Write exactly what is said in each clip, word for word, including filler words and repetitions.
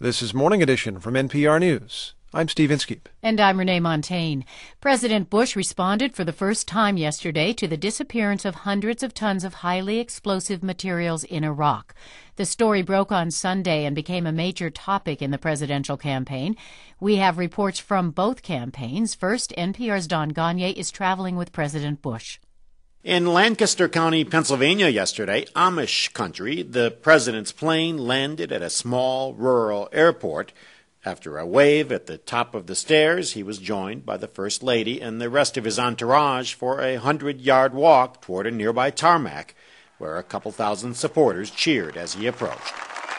This is Morning Edition from N P R News. I'm Steve Inskeep. And I'm Renee Montagne. President Bush responded for the first time yesterday to the disappearance of hundreds of tons of highly explosive materials in Iraq. The story broke on Sunday and became a major topic in the presidential campaign. We have reports from both campaigns. First, N P R's Don Gonyea is traveling with President Bush. In Lancaster County, Pennsylvania yesterday, Amish country, the president's plane landed at a small rural airport. After a wave at the top of the stairs, he was joined by the First Lady and the rest of his entourage for a hundred-yard walk toward a nearby tarmac, where a couple thousand supporters cheered as he approached.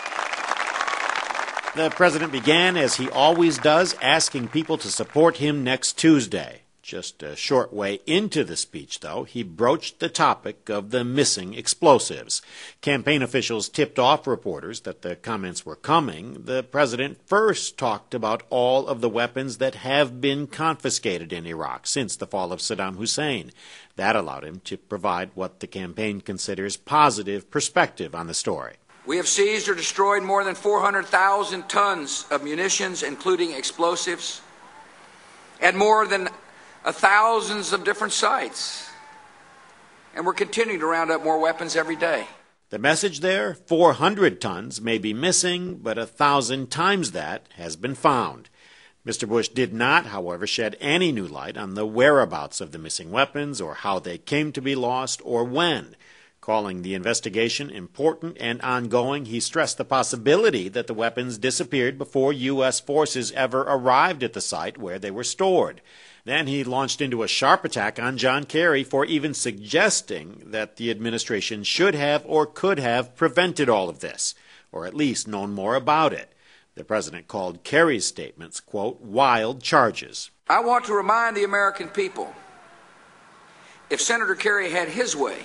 The president began, as he always does, asking people to support him next Tuesday. Just a short way into the speech, though, he broached the topic of the missing explosives. Campaign officials tipped off reporters that the comments were coming. The president first talked about all of the weapons that have been confiscated in Iraq since the fall of Saddam Hussein. That allowed him to provide what the campaign considers positive perspective on the story. We have seized or destroyed more than four hundred thousand tons of munitions, including explosives, at more than thousands of different sites. And we're continuing to round up more weapons every day. The message there, four hundred tons may be missing, but a thousand times that has been found. Mister Bush did not, however, shed any new light on the whereabouts of the missing weapons or how they came to be lost or when. Calling the investigation important and ongoing, he stressed the possibility that the weapons disappeared before U S forces ever arrived at the site where they were stored. Then he launched into a sharp attack on John Kerry for even suggesting that the administration should have or could have prevented all of this, or at least known more about it. The president called Kerry's statements, quote, wild charges. I want to remind the American people, if Senator Kerry had his way,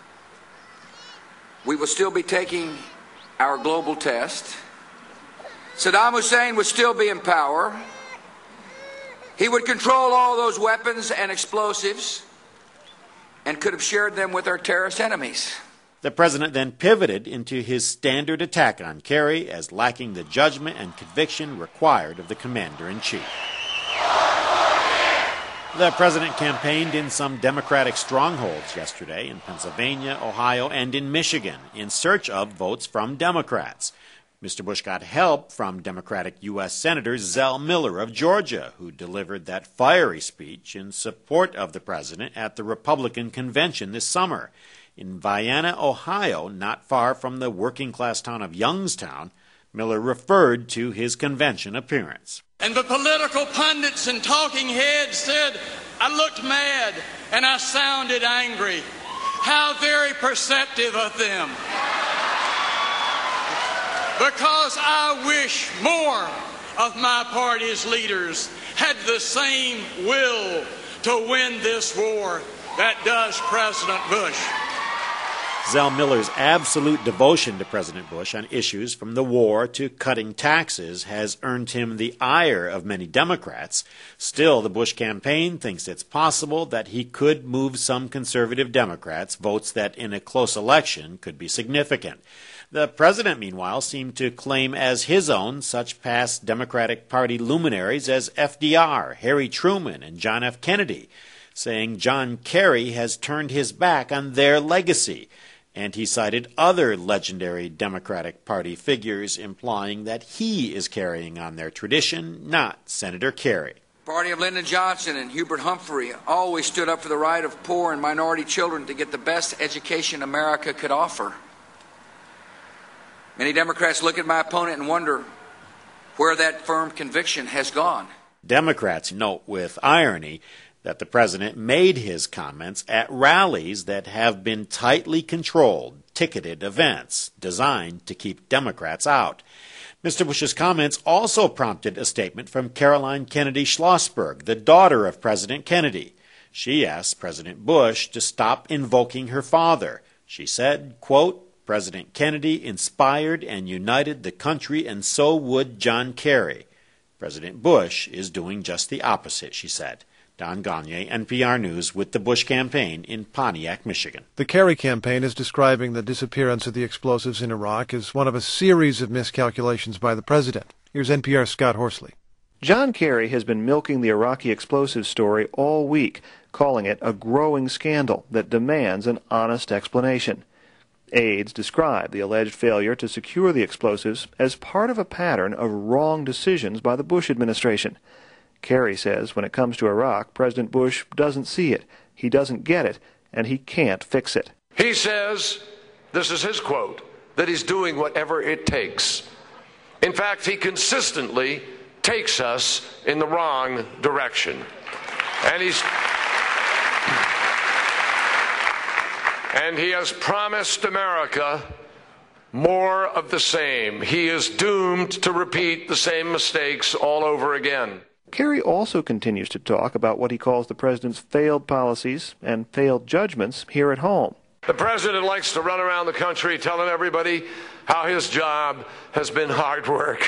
we would still be taking our global test. Saddam Hussein would still be in power. He would control all those weapons and explosives and could have shared them with our terrorist enemies. The president then pivoted into his standard attack on Kerry as lacking the judgment and conviction required of the commander-in-chief. The president campaigned in some Democratic strongholds yesterday in Pennsylvania, Ohio, and in Michigan in search of votes from Democrats. Mister Bush got help from Democratic U S Senator Zell Miller of Georgia, who delivered that fiery speech in support of the president at the Republican convention this summer. In Vienna, Ohio, not far from the working-class town of Youngstown, Miller referred to his convention appearance. And the political pundits and talking heads said, I looked mad and I sounded angry. How very perceptive of them. Because I wish more of my party's leaders had the same will to win this war that does President Bush. Zell Miller's absolute devotion to President Bush on issues from the war to cutting taxes has earned him the ire of many Democrats. Still, the Bush campaign thinks it's possible that he could move some conservative Democrats, votes that in a close election could be significant. The president, meanwhile, seemed to claim as his own such past Democratic Party luminaries as F D R, Harry Truman, and John F. Kennedy, saying John Kerry has turned his back on their legacy. And he cited other legendary Democratic Party figures, implying that he is carrying on their tradition, not Senator Kerry. The party of Lyndon Johnson and Hubert Humphrey always stood up for the right of poor and minority children to get the best education America could offer. Many Democrats look at my opponent and wonder where that firm conviction has gone. Democrats note with irony that the president made his comments at rallies that have been tightly controlled, ticketed events designed to keep Democrats out. Mister Bush's comments also prompted a statement from Caroline Kennedy Schlossberg, the daughter of President Kennedy. She asked President Bush to stop invoking her father. She said, quote, President Kennedy inspired and united the country, and so would John Kerry. President Bush is doing just the opposite, she said. Don Gonyea, N P R News, with the Bush campaign in Pontiac, Michigan. The Kerry campaign is describing the disappearance of the explosives in Iraq as one of a series of miscalculations by the president. Here's N P R's Scott Horsley. John Kerry has been milking the Iraqi explosives story all week, calling it a growing scandal that demands an honest explanation. Aides describe the alleged failure to secure the explosives as part of a pattern of wrong decisions by the Bush administration. Kerry says when it comes to Iraq, President Bush doesn't see it, he doesn't get it, and he can't fix it. He says, this is his quote, that he's doing whatever it takes. In fact, he consistently takes us in the wrong direction. And he's and he has promised America more of the same. He is doomed to repeat the same mistakes all over again. Kerry also continues to talk about what he calls the president's failed policies and failed judgments here at home. The president likes to run around the country telling everybody how his job has been hard work.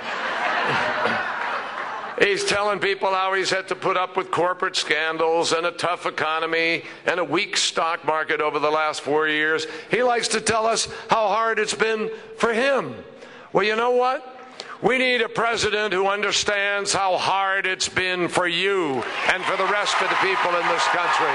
He's telling people how he's had to put up with corporate scandals and a tough economy and a weak stock market over the last four years. He likes to tell us how hard it's been for him. Well, you know what? We need a president who understands how hard it's been for you and for the rest of the people in this country.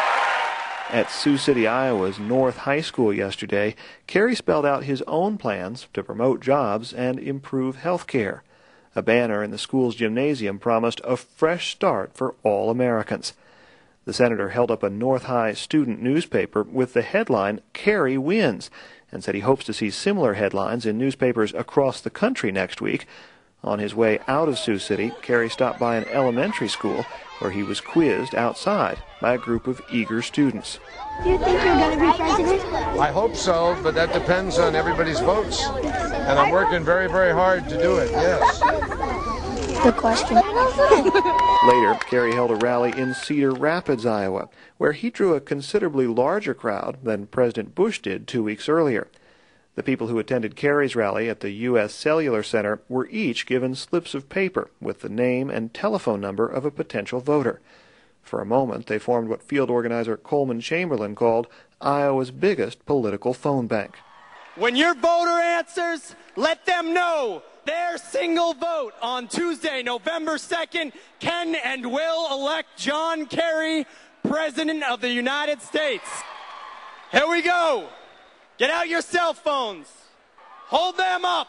At Sioux City, Iowa's North High School yesterday, Kerry spelled out his own plans to promote jobs and improve health care. A banner in the school's gymnasium promised a fresh start for all Americans. The senator held up a North High student newspaper with the headline, "Kerry Wins," and said he hopes to see similar headlines in newspapers across the country next week. On his way out of Sioux City, Kerry stopped by an elementary school where he was quizzed outside by a group of eager students. Do you think you're going to be president? I hope so, but that depends on everybody's votes. And I'm working very, very hard to do it, yes. Good question. Later, Kerry held a rally in Cedar Rapids, Iowa, where he drew a considerably larger crowd than President Bush did two weeks earlier. The people who attended Kerry's rally at the U S Cellular Center were each given slips of paper with the name and telephone number of a potential voter. For a moment, they formed what field organizer Coleman Chamberlain called Iowa's biggest political phone bank. When your voter answers, let them know their single vote on Tuesday, November second, can and will elect John Kerry, President of the United States. Here we go. Get out your cell phones. Hold them up.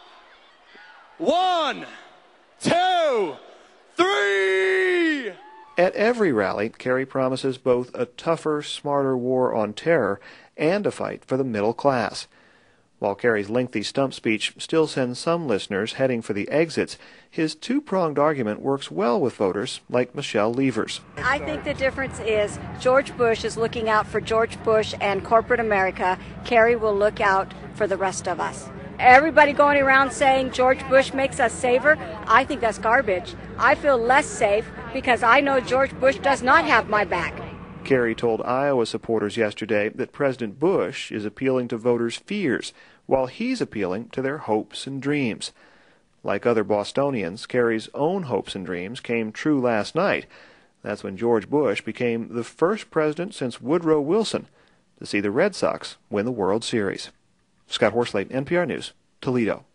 One, two, three. At every rally, Kerry promises both a tougher, smarter war on terror and a fight for the middle class. While Kerry's lengthy stump speech still sends some listeners heading for the exits, his two-pronged argument works well with voters like Michelle Levers. I think the difference is George Bush is looking out for George Bush and corporate America. Kerry will look out for the rest of us. Everybody going around saying George Bush makes us safer, I think that's garbage. I feel less safe because I know George Bush does not have my back. Kerry told Iowa supporters yesterday that President Bush is appealing to voters' fears, while he's appealing to their hopes and dreams. Like other Bostonians, Kerry's own hopes and dreams came true last night. That's when George Bush became the first president since Woodrow Wilson to see the Red Sox win the World Series. Scott Horsley, N P R News, Toledo.